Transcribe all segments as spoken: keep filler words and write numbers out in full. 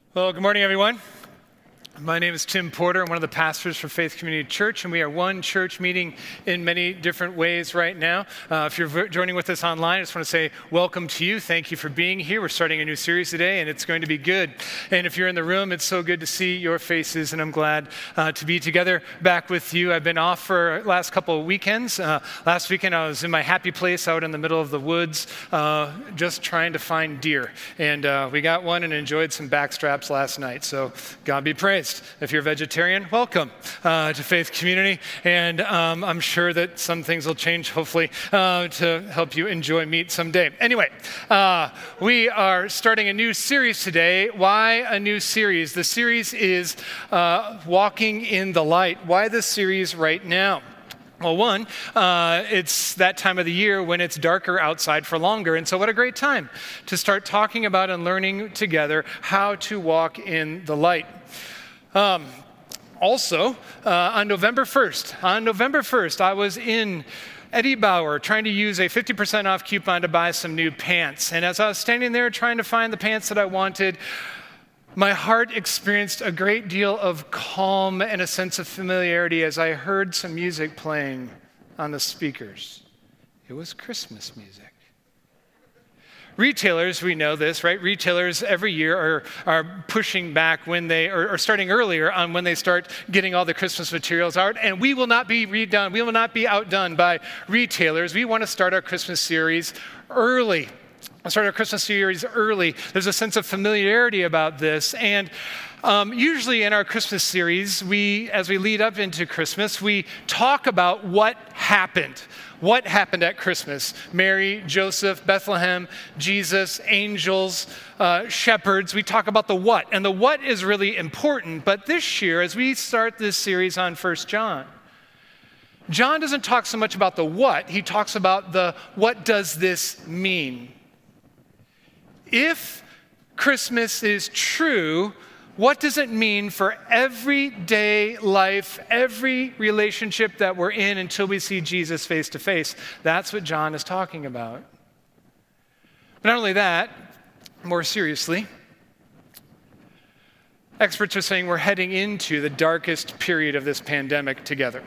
Well, good morning, everyone. My name is Tim Porter. I'm one of the pastors for Faith Community Church, and we are one church meeting in many different ways right now. Uh, if you're v- joining with us online, I just want to say welcome to you. Thank you for being here. We're starting a new series today, and it's going to be good. And if you're in the room, it's so good to see your faces, and I'm glad uh, to be together back with you. I've been off for the last couple of weekends. Uh, last weekend, I was in my happy place out in the middle of the woods, uh, just trying to find deer. And uh, we got one and enjoyed some backstraps last night, so God be praised. If you're a vegetarian, welcome uh, to Faith Community, and um, I'm sure that some things will change, hopefully, uh, to help you enjoy meat someday. Anyway, uh, we are starting a new series today. Why a new series? The series is uh, Walking in the Light. Why this series right now? Well, one, uh, it's that time of the year when it's darker outside for longer. And so what a great time to start talking about and learning together how to walk in the light. Um, also, uh, on November first, on November first, I was in Eddie Bauer trying to use a fifty percent off coupon to buy some new pants. And as I was standing there trying to find the pants that I wanted, my heart experienced a great deal of calm and a sense of familiarity as I heard some music playing on the speakers. It was Christmas music. Retailers, we know this, right? Retailers every year are, are pushing back when they, or, or starting earlier on when they start getting all the Christmas materials out. And we will not be redone, we will not be outdone by retailers. We want to start our Christmas series early. I'll start our Christmas series early. There's a sense of familiarity about this. And um, usually in our Christmas series, we, as we lead up into Christmas, we talk about what happened. What happened at Christmas? Mary, Joseph, Bethlehem, Jesus, angels, uh, shepherds. We talk about the what. And the what is really important. But this year, as we start this series on First John, John doesn't talk so much about the what. He talks about the what does this mean? If Christmas is true, what does it mean for everyday life, every relationship that we're in until we see Jesus face to face? That's what John is talking about. But not only that, more seriously, experts are saying we're heading into the darkest period of this pandemic together.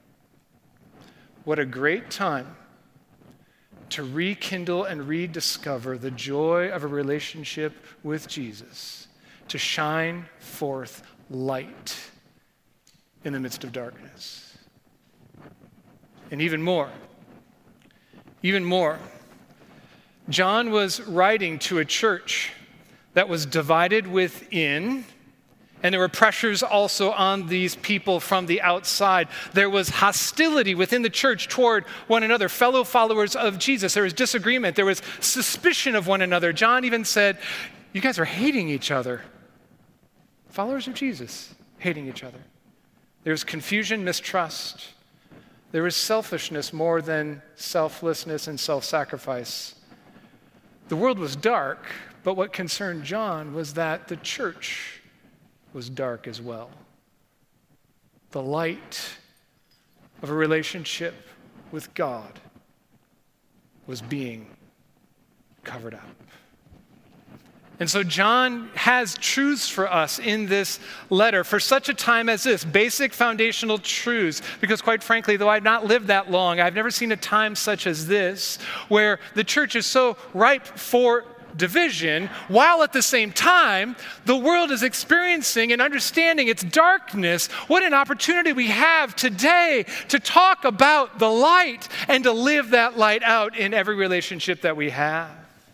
What a great time to rekindle and rediscover the joy of a relationship with Jesus, to shine forth light in the midst of darkness. And even more, even more, John was writing to a church that was divided within, and there were pressures also on these people from the outside. There was hostility within the church toward one another, fellow followers of Jesus. There was disagreement. There was suspicion of one another. John even said, you guys are hating each other. Followers of Jesus hating each other. There was confusion, mistrust. There was selfishness more than selflessness and self-sacrifice. The world was dark, but what concerned John was that the church was dark as well. The light of a relationship with God was being covered up. And so John has truths for us in this letter for such a time as this, basic foundational truths, because quite frankly, though I've not lived that long, I've never seen a time such as this where the church is so ripe for division, while at the same time, the world is experiencing and understanding its darkness. What an opportunity we have today to talk about the light and to live that light out in every relationship that we have.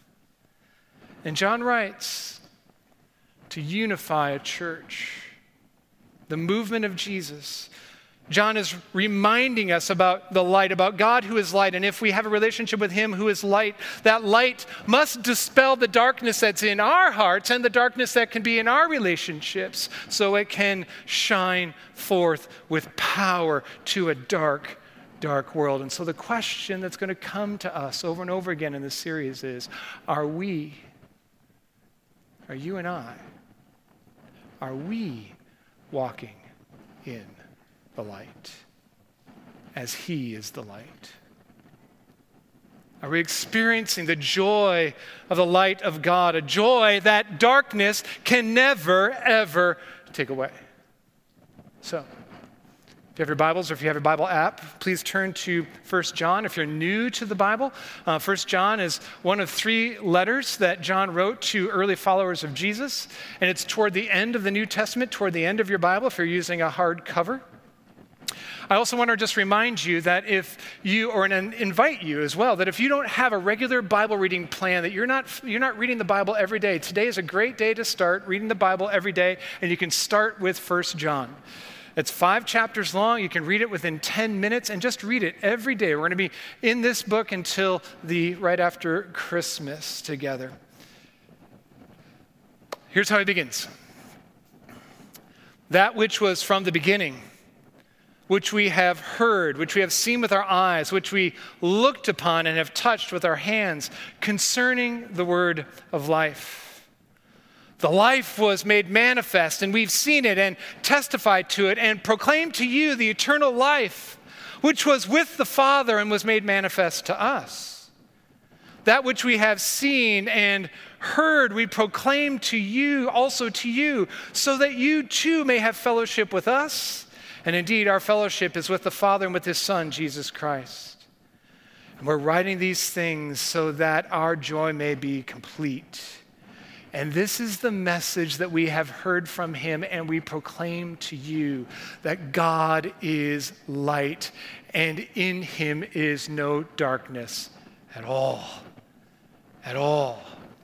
And John writes, to unify a church, the movement of Jesus. John is reminding us about the light, about God who is light. And if we have a relationship with him who is light, that light must dispel the darkness that's in our hearts and the darkness that can be in our relationships so it can shine forth with power to a dark, dark world. And so the question that's going to come to us over and over again in this series is, are we, are you and I, are we walking in the light as he is the light? Are we experiencing the joy of the light of God, a joy that darkness can never, ever take away? So, if you have your Bibles or if you have your Bible app, please turn to First John. If you're new to the Bible, uh, First John is one of three letters that John wrote to early followers of Jesus, and it's toward the end of the New Testament, toward the end of your Bible if you're using a hard cover. I also want to just remind you that if you, or invite you as well, that if you don't have a regular Bible reading plan, that you're not, you're not reading the Bible every day, today is a great day to start reading the Bible every day, and you can start with First John. It's five chapters long. You can read it within ten minutes and just read it every day. We're going to be in this book until the right after Christmas together. Here's how it begins. That which was from the beginning, which we have heard, which we have seen with our eyes, which we looked upon and have touched with our hands, concerning the word of life. The life was made manifest, and we've seen it and testified to it and proclaimed to you the eternal life, which was with the Father and was made manifest to us. That which we have seen and heard, we proclaim to you, also to you, so that you too may have fellowship with us. And indeed, our fellowship is with the Father and with his Son, Jesus Christ. And we're writing these things so that our joy may be complete. And this is the message that we have heard from him, and we proclaim to you that God is light, and in him is no darkness at all. At all.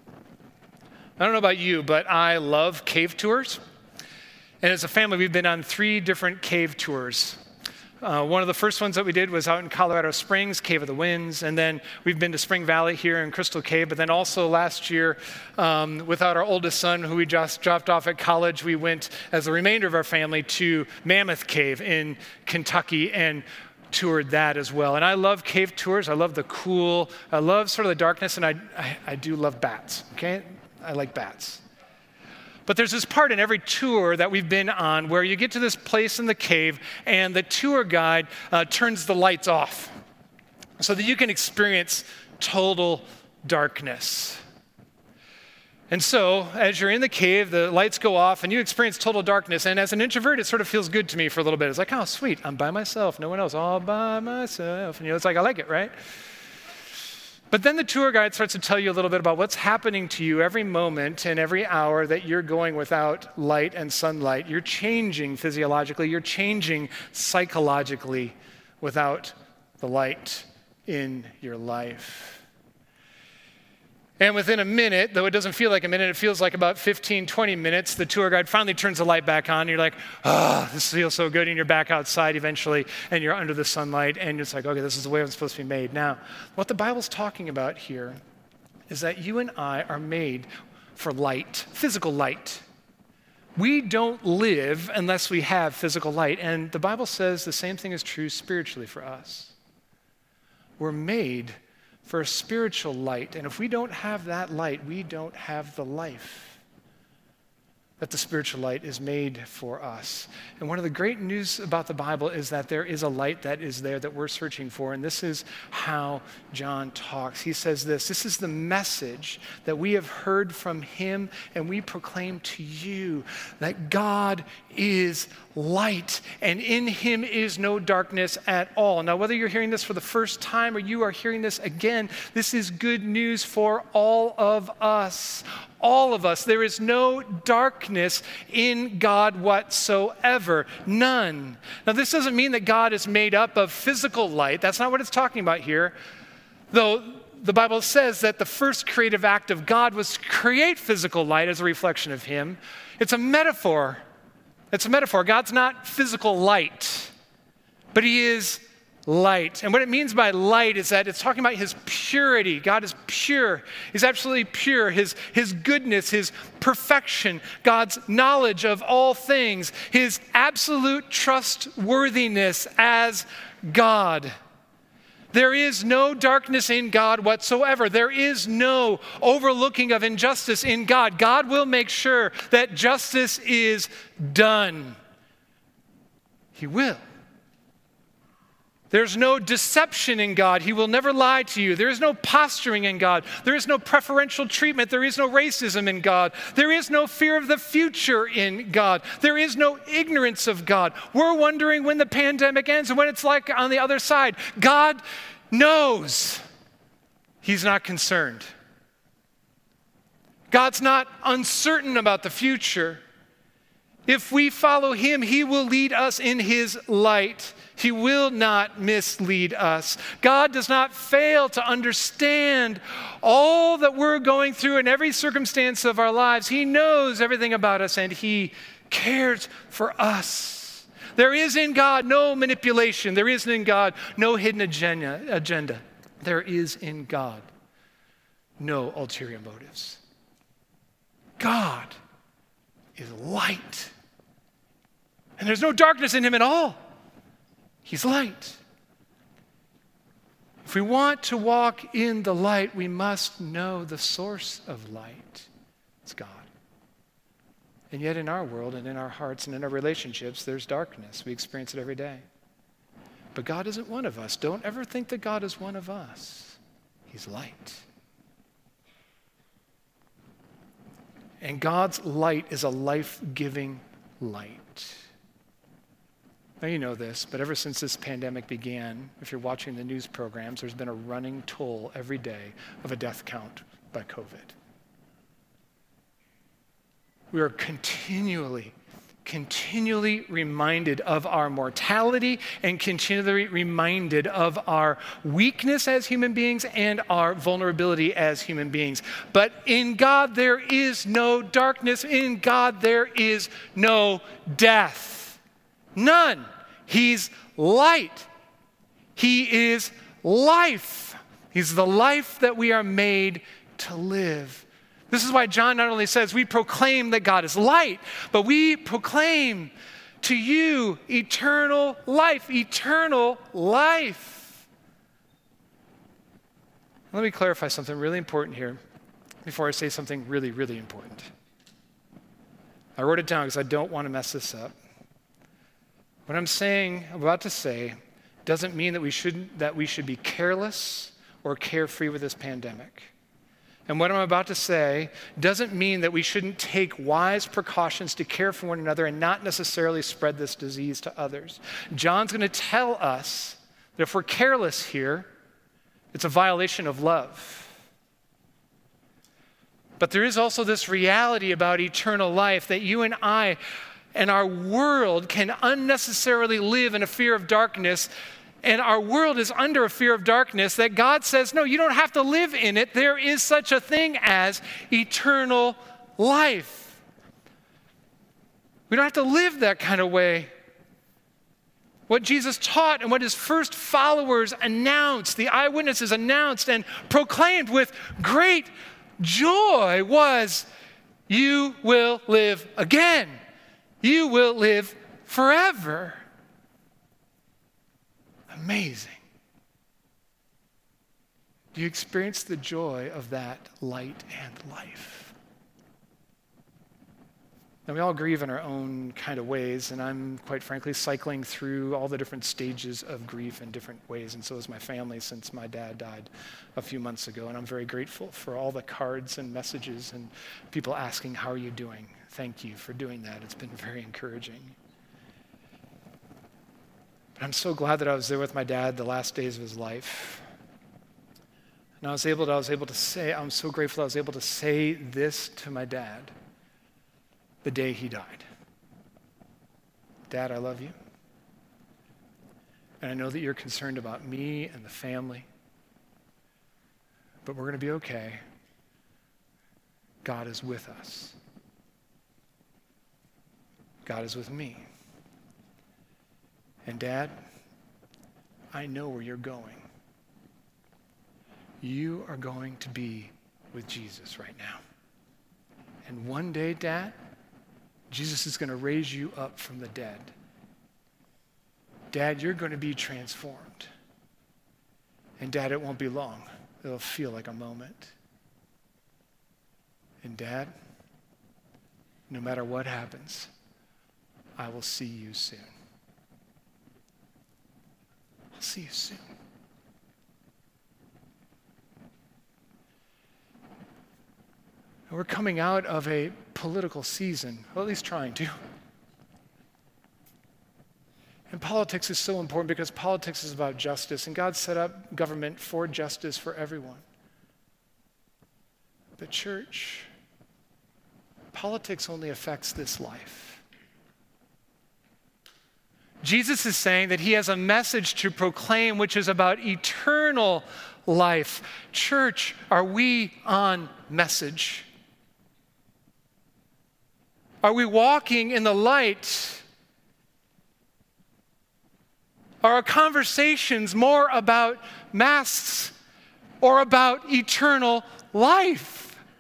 I don't know about you, but I love cave tours. And as a family, we've been on three different cave tours. Uh, one of the first ones that we did was out in Colorado Springs, Cave of the Winds, and then we've been to Spring Valley here in Crystal Cave, but then also last year, um, without our oldest son, who we just dropped off at college, we went as the remainder of our family to Mammoth Cave in Kentucky and toured that as well. And I love cave tours. I love the cool, I love sort of the darkness, and I, I, I do love bats, okay? I like bats. But there's this part in every tour that we've been on where you get to this place in the cave and the tour guide uh, turns the lights off so that you can experience total darkness. And so as you're in the cave, the lights go off and you experience total darkness. And as an introvert, it sort of feels good to me for a little bit. It's like, oh, sweet, I'm by myself. No one else, all by myself. And you know, it's like, I like it, right? But then the tour guide starts to tell you a little bit about what's happening to you every moment and every hour that you're going without light and sunlight. You're changing physiologically, you're changing psychologically without the light in your life. And within a minute, though it doesn't feel like a minute, it feels like about fifteen, twenty minutes, the tour guide finally turns the light back on. And you're like, oh, this feels so good. And you're back outside eventually, and you're under the sunlight. And it's like, okay, this is the way I'm supposed to be made. Now, what the Bible's talking about here is that you and I are made for light, physical light. We don't live unless we have physical light. And the Bible says the same thing is true spiritually for us. We're made for a spiritual light. And if we don't have that light, we don't have the life that the spiritual light is made for us. And one of the great news about the Bible is that there is a light that is there that we're searching for. And this is how John talks. He says this, this is the message that we have heard from him and we proclaim to you that God is light and in him is no darkness at all. Now, whether you're hearing this for the first time or you are hearing this again, this is good news for all of us. All of us. There is no darkness in God whatsoever. None. Now, this doesn't mean that God is made up of physical light. That's not what it's talking about here. Though the Bible says that the first creative act of God was to create physical light as a reflection of him. It's a metaphor. It's a metaphor. God's not physical light, but he is light. And what it means by light is that it's talking about his purity. God is pure. He's absolutely pure. His, his goodness, his perfection, God's knowledge of all things, his absolute trustworthiness as God. There is no darkness in God whatsoever. There is no overlooking of injustice in God. God will make sure that justice is done. He will. There's no deception in God. He will never lie to you. There is no posturing in God. There is no preferential treatment. There is no racism in God. There is no fear of the future in God. There is no ignorance of God. We're wondering when the pandemic ends and what it's like on the other side. God knows. He's not concerned. God's not uncertain about the future. If we follow him, he will lead us in his light. He will not mislead us. God does not fail to understand all that we're going through in every circumstance of our lives. He knows everything about us, and he cares for us. There is in God no manipulation. There is in God no hidden agenda. agenda. There is in God no ulterior motives. God is light. And there's no darkness in him at all. He's light. If we want to walk in the light, we must know the source of light. It's God. And yet in our world and in our hearts and in our relationships, there's darkness. We experience it every day. But God isn't one of us. Don't ever think that God is one of us. He's light. And God's light is a life-giving light. Now you know this, but ever since this pandemic began, if you're watching the news programs, there's been a running toll every day of a death count by COVID. We are continually, continually reminded of our mortality and continually reminded of our weakness as human beings and our vulnerability as human beings. But in God, there is no darkness. In God, there is no death. None. He's light. He is life. He's the life that we are made to live. This is why John not only says we proclaim that God is light, but we proclaim to you eternal life, eternal life. Let me clarify something really important here before I say something really, really important. I wrote it down because I don't want to mess this up. What I'm saying, about to say, doesn't mean that we shouldn't, that we should be careless or carefree with this pandemic. And what I'm about to say doesn't mean that we shouldn't take wise precautions to care for one another and not necessarily spread this disease to others. John's going to tell us that if we're careless here, it's a violation of love. But there is also this reality about eternal life that you and I and our world can unnecessarily live in a fear of darkness, and our world is under a fear of darkness that God says, no, you don't have to live in it. There is such a thing as eternal life. We don't have to live that kind of way. What Jesus taught and what his first followers announced, the eyewitnesses announced and proclaimed with great joy was, you will live again. You will live forever. Amazing. Do you experience the joy of that light and life? Now, we all grieve in our own kind of ways, and I'm, quite frankly, cycling through all the different stages of grief in different ways, and so is my family since my dad died a few months ago, and I'm very grateful for all the cards and messages and people asking, how are you doing? Thank you for doing that. It's been very encouraging. But I'm so glad that I was there with my dad the last days of his life. And I was able to, I was able to say, I'm so grateful I was able to say this to my dad the day he died. Dad, I love you. And I know that you're concerned about me and the family. But we're going to be okay. God is with us. God is with me. And Dad, I know where you're going. You are going to be with Jesus right now. And one day, Dad, Jesus is going to raise you up from the dead. Dad, you're going to be transformed. And Dad, it won't be long. It'll feel like a moment. And Dad, no matter what happens, I will see you soon. I'll see you soon. And we're coming out of a political season, or at least trying to. And politics is so important because politics is about justice, and God set up government for justice for everyone. But church, politics only affects this life. Jesus is saying that he has a message to proclaim which is about eternal life. Church, are we on message? Are we walking in the light? Are our conversations more about masks or about eternal life?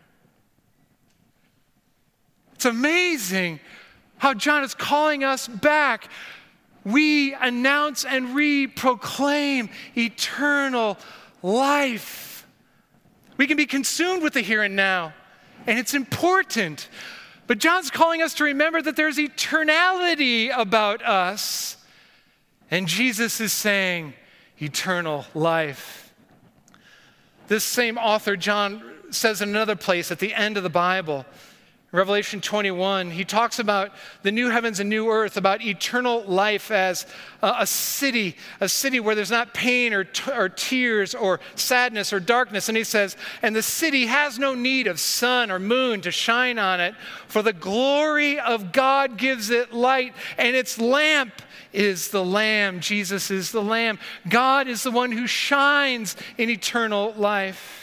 It's amazing how John is calling us back. We announce and re-proclaim eternal life. We can be consumed with the here and now, and it's important. But John's calling us to remember that there's eternality about us. And Jesus is saying eternal life. This same author, John, says in another place at the end of the Bible, Revelation twenty-one, he talks about the new heavens and new earth, about eternal life as a, a city, a city where there's not pain or, t- or tears or sadness or darkness. And he says, and the city has no need of sun or moon to shine on it, for the glory of God gives it light, and its lamp is the Lamb. Jesus is the Lamb. God is the one who shines in eternal life.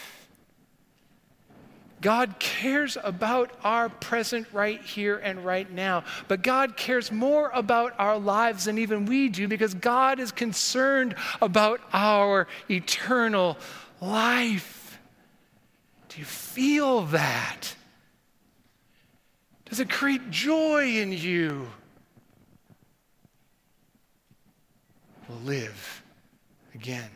God cares about our present right here and right now, but God cares more about our lives than even we do because God is concerned about our eternal life. Do you feel that? Does it create joy in you? We'll live again.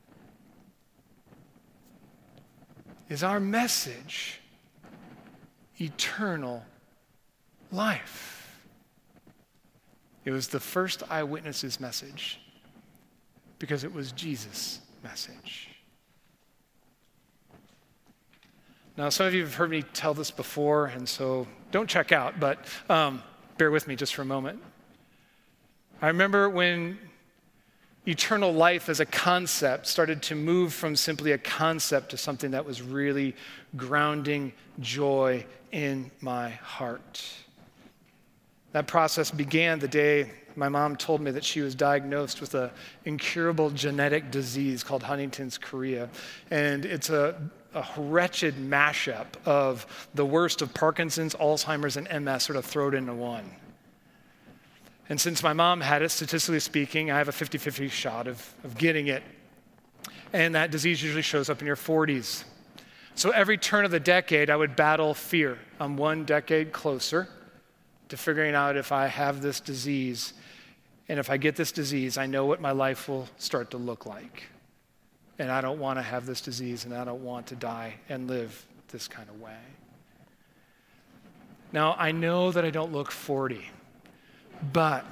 Is our message eternal life? It was the first eyewitness's message because it was Jesus' message. Now, some of you have heard me tell this before, and so don't check out, but um, bear with me just for a moment. I remember when eternal life as a concept started to move from simply a concept to something that was really grounding joy in my heart. That process began the day my mom told me that she was diagnosed with an incurable genetic disease called Huntington's chorea. And it's a, a wretched mashup of the worst of Parkinson's, Alzheimer's, and M S sort of thrown into one. And since my mom had it, statistically speaking, I have a fifty-fifty shot of, of getting it. And that disease usually shows up in your forties. So every turn of the decade, I would battle fear. I'm one decade closer to figuring out if I have this disease. And if I get this disease, I know what my life will start to look like. And I don't want to have this disease, and I don't want to die and live this kind of way. Now, I know that I don't look forty. But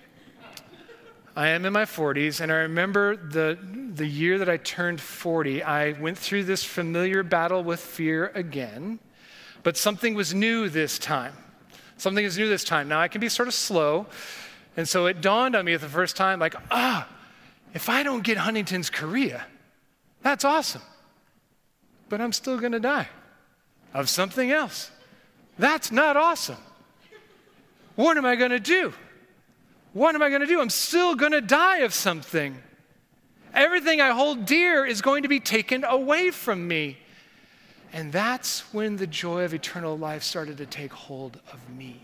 I am in my forties, and I remember the, the year that I turned forty, I went through this familiar battle with fear again, but something was new this time. Something is new this time. Now, I can be sort of slow, and so it dawned on me at the first time, like, ah, if I don't get Huntington's chorea, that's awesome, but I'm still going to die of something else. That's not awesome. What am I going to do? What am I going to do? I'm still going to die of something. Everything I hold dear is going to be taken away from me. And that's when the joy of eternal life started to take hold of me.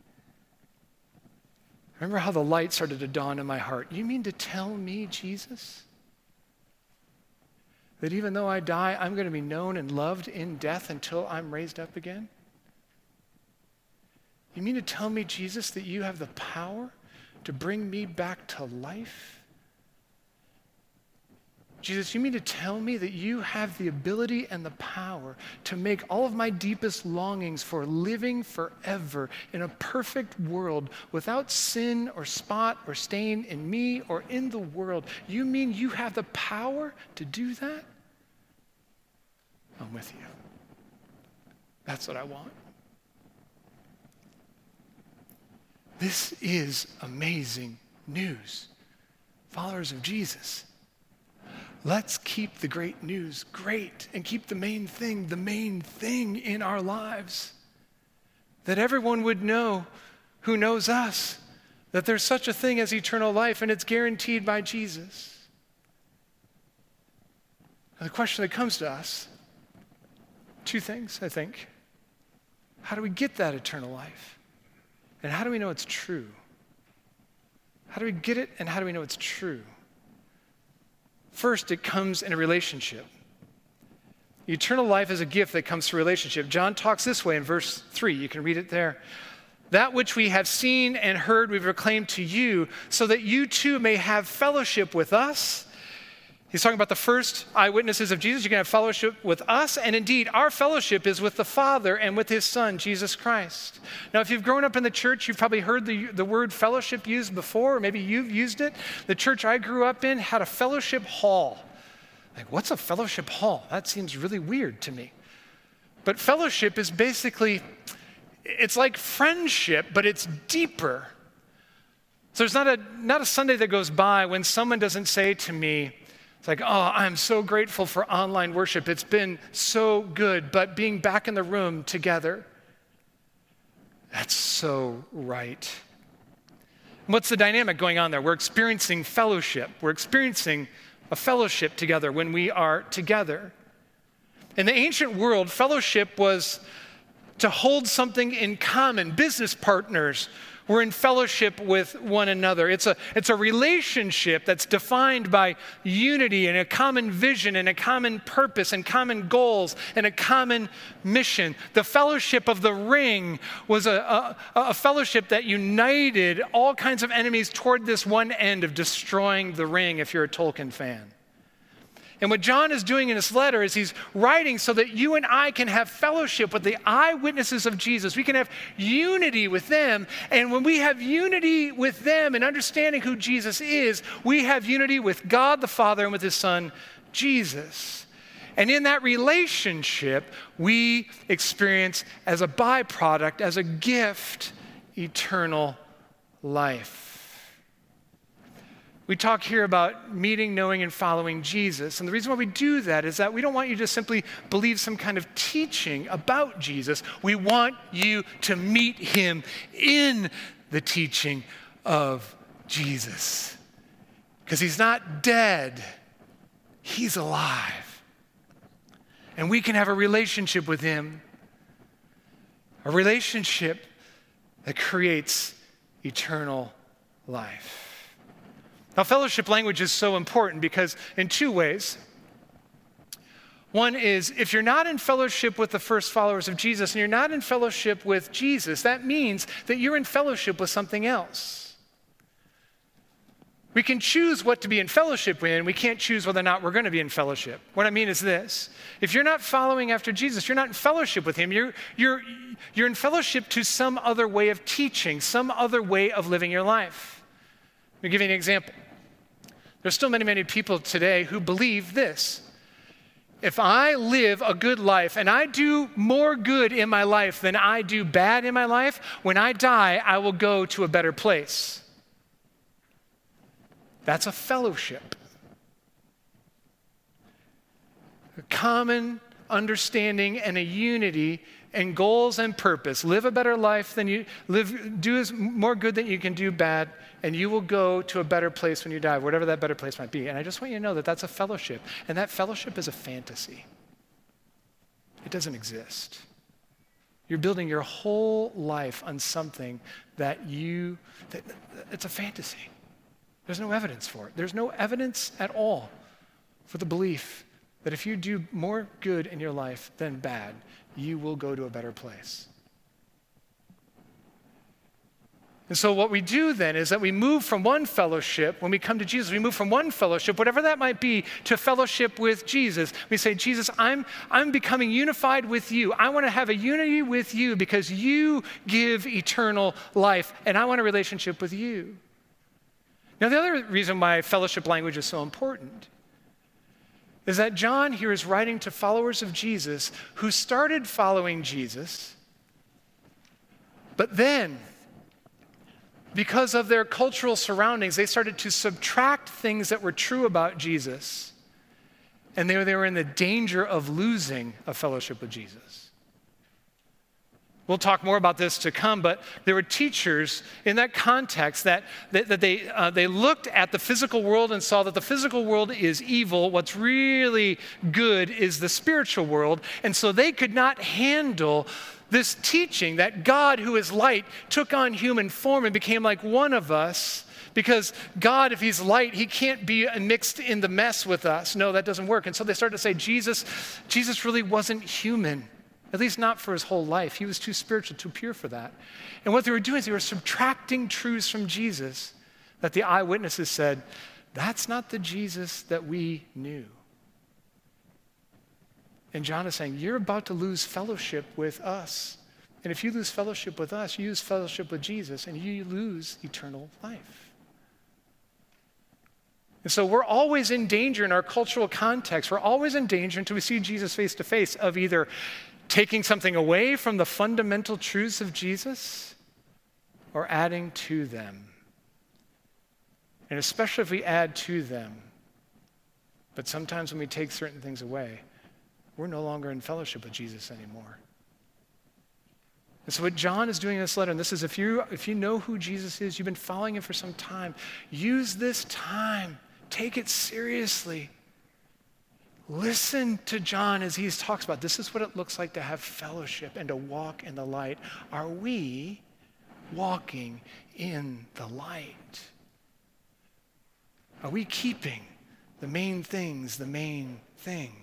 Remember how the light started to dawn in my heart. You mean to tell me, Jesus, that even though I die, I'm going to be known and loved in death until I'm raised up again? You mean to tell me, Jesus, that you have the power to bring me back to life? Jesus, you mean to tell me that you have the ability and the power to make all of my deepest longings for living forever in a perfect world without sin or spot or stain in me or in the world? You mean you have the power to do that? I'm with you. That's what I want. This is amazing news. Followers of Jesus, let's keep the great news great and keep the main thing the main thing in our lives. That everyone would know who knows us, that there's such a thing as eternal life and it's guaranteed by Jesus. Now, the question that comes to us, two things, I think. How do we get that eternal life? And how do we know it's true? How do we get it and how do we know it's true? First, it comes in a relationship. Eternal life is a gift that comes through relationship. John talks this way in verse three. You can read it there. That which we have seen and heard we proclaim to you, so that you too may have fellowship with us. He's talking about the first eyewitnesses of Jesus. You can have fellowship with us, and indeed, our fellowship is with the Father and with his Son, Jesus Christ. Now, if you've grown up in the church, you've probably heard the, the word fellowship used before, or maybe you've used it. The church I grew up in had a fellowship hall. Like, what's a fellowship hall? That seems really weird to me. But fellowship is basically, it's like friendship, but it's deeper. So there's not a, not a Sunday that goes by when someone doesn't say to me, it's like, oh, I'm so grateful for online worship. It's been so good, but being back in the room together, that's so right. What's the dynamic going on there? We're experiencing fellowship. We're experiencing a fellowship together when we are together. In the ancient world, fellowship was to hold something in common. Business partners were in fellowship with one another. It's a, it's a relationship that's defined by unity and a common vision and a common purpose and common goals and a common mission. The fellowship of the ring was a, a, a fellowship that united all kinds of enemies toward this one end of destroying the ring, if you're a Tolkien fan. And what John is doing in his letter is he's writing so that you and I can have fellowship with the eyewitnesses of Jesus. We can have unity with them. And when we have unity with them and understanding who Jesus is, we have unity with God the Father and with his Son, Jesus. And in that relationship, we experience as a byproduct, as a gift, eternal life. We talk here about meeting, knowing, and following Jesus. And the reason why we do that is that we don't want you to simply believe some kind of teaching about Jesus. We want you to meet him in the teaching of Jesus. Because he's not dead, he's alive. And we can have a relationship with him, a relationship that creates eternal life. Now, fellowship language is so important because in two ways. One is, if you're not in fellowship with the first followers of Jesus and you're not in fellowship with Jesus, that means that you're in fellowship with something else. We can choose what to be in fellowship with, and we can't choose whether or not we're going to be in fellowship. What I mean is this. If you're not following after Jesus, you're not in fellowship with him. You're, you're, you're in fellowship to some other way of teaching, some other way of living your life. Let me give you an example. There's still many, many people today who believe this. If I live a good life and I do more good in my life than I do bad in my life, when I die, I will go to a better place. That's a fellowship. A common understanding and a unity and goals and purpose. Live a better life than you live, do as more good than you can do bad, and you will go to a better place when you die, whatever that better place might be. And I just want you to know that that's a fellowship, and that fellowship is a fantasy. It doesn't exist. You're building your whole life on something that you, that, it's a fantasy. There's no evidence for it. There's no evidence at all for the belief that if you do more good in your life than bad, you will go to a better place. And so what we do then is that we move from one fellowship, when we come to Jesus, we move from one fellowship, whatever that might be, to fellowship with Jesus. We say, Jesus, I'm, I'm becoming unified with you. I want to have a unity with you because you give eternal life, and I want a relationship with you. Now, the other reason why fellowship language is so important is that John here is writing to followers of Jesus who started following Jesus, but then, because of their cultural surroundings, they started to subtract things that were true about Jesus, and they were, they were in the danger of losing a fellowship with Jesus. We'll talk more about this to come, but there were teachers in that context that, that, that they, uh, they looked at the physical world and saw that the physical world is evil. What's really good is the spiritual world, and so they could not handle this teaching that God, who is light, took on human form and became like one of us, because God, if he's light, he can't be mixed in the mess with us. No, that doesn't work. And so they started to say, Jesus, Jesus really wasn't human, at least not for his whole life. He was too spiritual, too pure for that. And what they were doing is they were subtracting truths from Jesus that the eyewitnesses said, that's not the Jesus that we knew. And John is saying, you're about to lose fellowship with us. And if you lose fellowship with us, you lose fellowship with Jesus, and you lose eternal life. And so we're always in danger in our cultural context. We're always in danger until we see Jesus face to face of either taking something away from the fundamental truths of Jesus or adding to them. And especially if we add to them. But sometimes when we take certain things away, we're no longer in fellowship with Jesus anymore. And so what John is doing in this letter, and this is if you if you know who Jesus is, you've been following him for some time, use this time. Take it seriously. Listen to John as he talks about this is what it looks like to have fellowship and to walk in the light. Are we walking in the light? Are we keeping the main things the main things?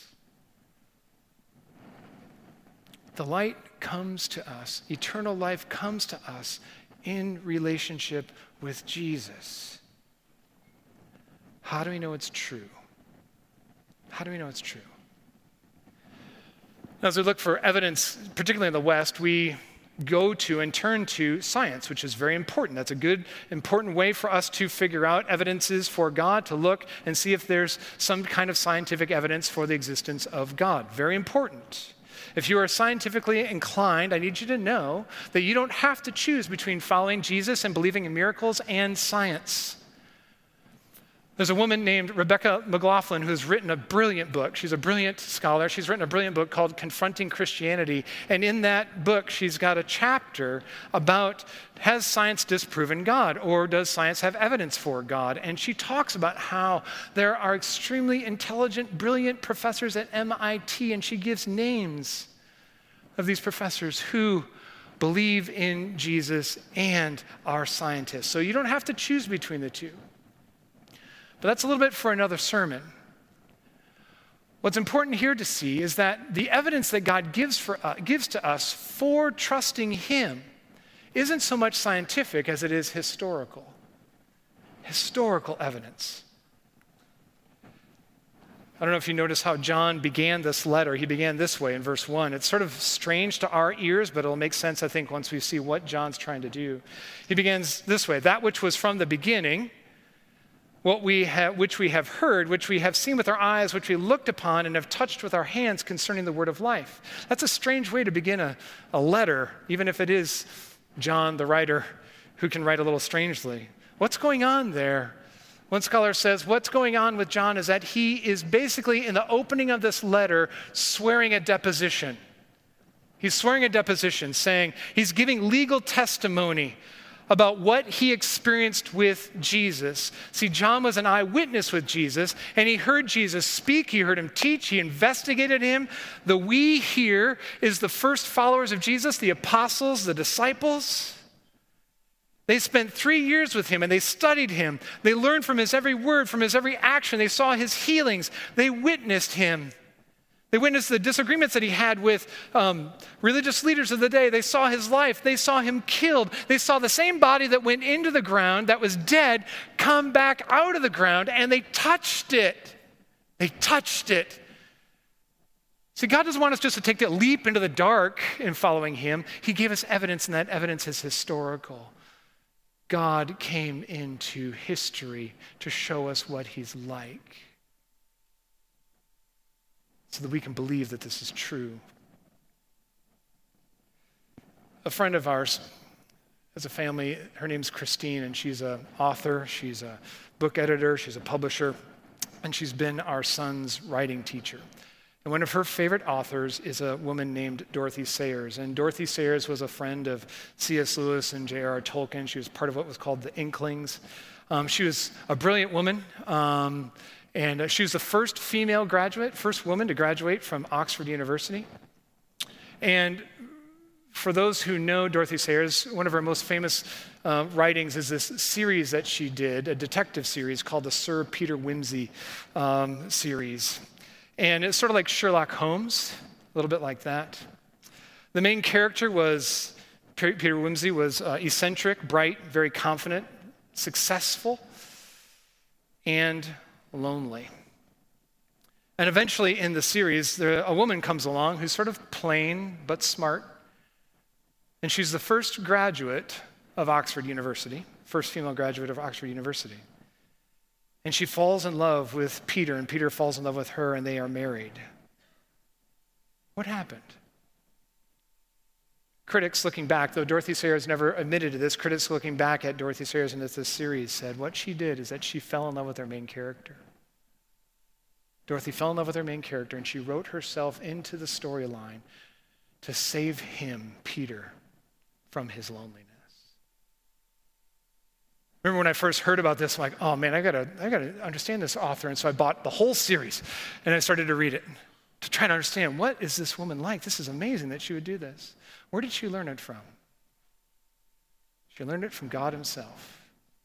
The light comes to us, eternal life comes to us in relationship with Jesus. How do we know it's true? How do we know it's true? As we look for evidence, particularly in the West, we go to and turn to science, which is very important. That's a good, important way for us to figure out evidences for God, to look and see if there's some kind of scientific evidence for the existence of God. Very important. If you are scientifically inclined, I need you to know that you don't have to choose between following Jesus and believing in miracles and science. There's a woman named Rebecca McLaughlin who's written a brilliant book. She's a brilliant scholar. She's written a brilliant book called Confronting Christianity. And in that book, she's got a chapter about, has science disproven God, or does science have evidence for God? And she talks about how there are extremely intelligent, brilliant professors at M I T, and she gives names of these professors who believe in Jesus and are scientists. So you don't have to choose between the two. But that's a little bit for another sermon. What's important here to see is that the evidence that God gives, for, uh, gives to us for trusting him isn't so much scientific as it is historical. Historical evidence. I don't know if you notice how John began this letter. He began this way in verse one. It's sort of strange to our ears, but it'll make sense, I think, once we see what John's trying to do. He begins this way: that which was from the beginning, what we have, which we have heard, which we have seen with our eyes, which we looked upon and have touched with our hands concerning the word of life. That's a strange way to begin a, a letter, even if it is John, the writer, who can write a little strangely. What's going on there? One scholar says what's going on with John is that he is basically, in the opening of this letter, swearing a deposition. He's swearing a deposition, saying he's giving legal testimony about what he experienced with Jesus. See, John was an eyewitness with Jesus, and he heard Jesus speak, he heard him teach, he investigated him. The we here is the first followers of Jesus, the apostles, the disciples. They spent three years with him, and they studied him. They learned from his every word, from his every action. They saw his healings. They witnessed him. They witnessed the disagreements that he had with um, religious leaders of the day. They saw his life. They saw him killed. They saw the same body that went into the ground, that was dead, come back out of the ground, and they touched it. They touched it. See, God doesn't want us just to take that leap into the dark in following him. He gave us evidence, and that evidence is historical. God came into history to show us what he's like, so that we can believe that this is true. A friend of ours has a family, her name's Christine, and she's an author, she's a book editor, she's a publisher, and she's been our son's writing teacher. And one of her favorite authors is a woman named Dorothy Sayers. And Dorothy Sayers was a friend of C S Lewis and J R R Tolkien. She was part of what was called the Inklings. Um, she was a brilliant woman. Um, And uh, she was the first female graduate, first woman to graduate from Oxford University. And for those who know Dorothy Sayers, one of her most famous uh, writings is this series that she did, a detective series called the Sir Peter Wimsey um, series. And it's sort of like Sherlock Holmes, a little bit like that. The main character was, Peter Wimsey was uh, eccentric, bright, very confident, successful, and lonely. And eventually in the series, there, a woman comes along who's sort of plain but smart. And she's the first graduate of Oxford University, first female graduate of Oxford University. And she falls in love with Peter, and Peter falls in love with her, and they are married. What happened? Critics looking back, though Dorothy Sayers never admitted to this, critics looking back at Dorothy Sayers and at this series said what she did is that she fell in love with her main character. Dorothy fell in love with her main character, and she wrote herself into the storyline to save him, Peter, from his loneliness. Remember when I first heard about this, I'm like, oh man, I gotta, I gotta understand this author. And so I bought the whole series, and I started to read it to try to understand, what is this woman like? This is amazing that she would do this. Where did she learn it from? She learned it from God himself.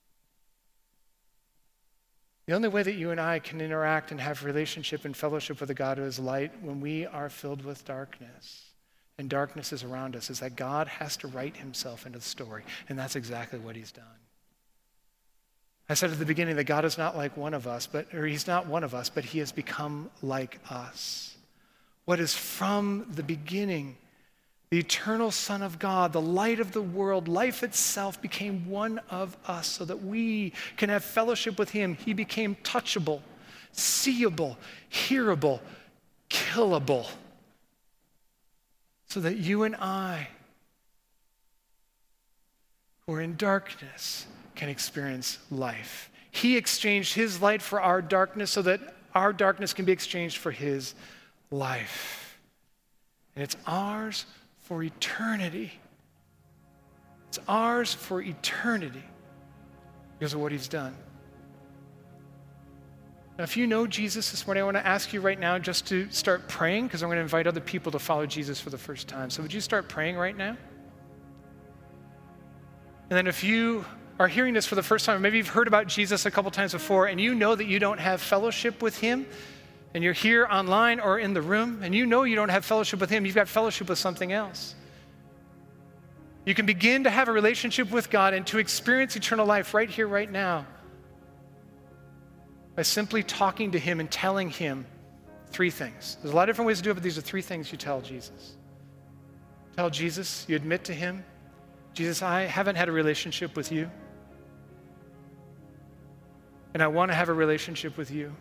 The only way that you and I can interact and have relationship and fellowship with a God who is light when we are filled with darkness, and darkness is around us, is that God has to write himself into the story, and that's exactly what he's done. I said at the beginning that God is not like one of us, but or he's not one of us, but he has become like us. What is from the beginning, the eternal Son of God, the light of the world, life itself became one of us so that we can have fellowship with him. He became touchable, seeable, hearable, killable, so that you and I, who are in darkness, can experience life. He exchanged his light for our darkness so that our darkness can be exchanged for his life. And it's ours for eternity. It's ours for eternity because of what he's done. Now, if you know Jesus this morning, I want to ask you right now just to start praying, because I'm going to invite other people to follow Jesus for the first time. So would you start praying right now? And then if you are hearing this for the first time, or maybe you've heard about Jesus a couple times before, and you know that you don't have fellowship with him, and you're here online or in the room, and you know you don't have fellowship with him, you've got fellowship with something else. You can begin to have a relationship with God and to experience eternal life right here, right now, by simply talking to him and telling him three things. There's a lot of different ways to do it, but these are three things you tell Jesus. Tell Jesus, you admit to him, Jesus, I haven't had a relationship with you, and I want to have a relationship with you.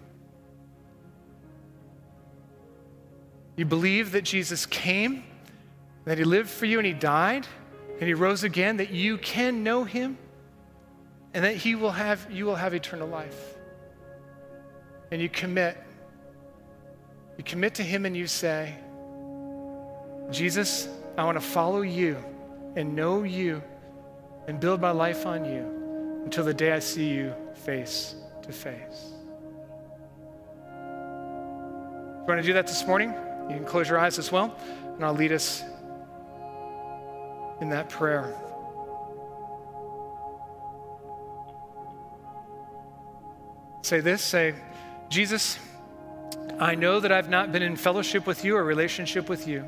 You believe that Jesus came, that he lived for you and he died, and he rose again, that you can know him, and that he will have, you will have eternal life. And you commit. You commit to him and you say, Jesus, I want to follow you and know you and build my life on you until the day I see you face to face. If you want to do that this morning, you can close your eyes as well, and I'll lead us in that prayer. Say this, say, Jesus, I know that I've not been in fellowship with you or relationship with you.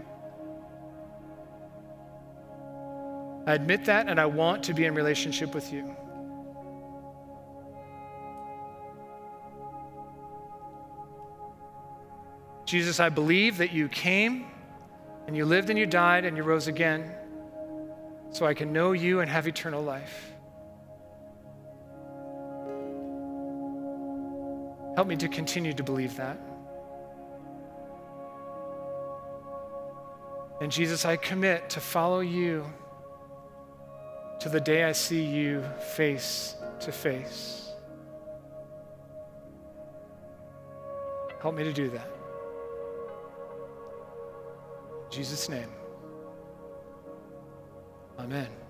I admit that, and I want to be in relationship with you. Jesus, I believe that you came and you lived and you died and you rose again so I can know you and have eternal life. Help me to continue to believe that. And Jesus, I commit to follow you to the day I see you face to face. Help me to do that. In Jesus' name, amen.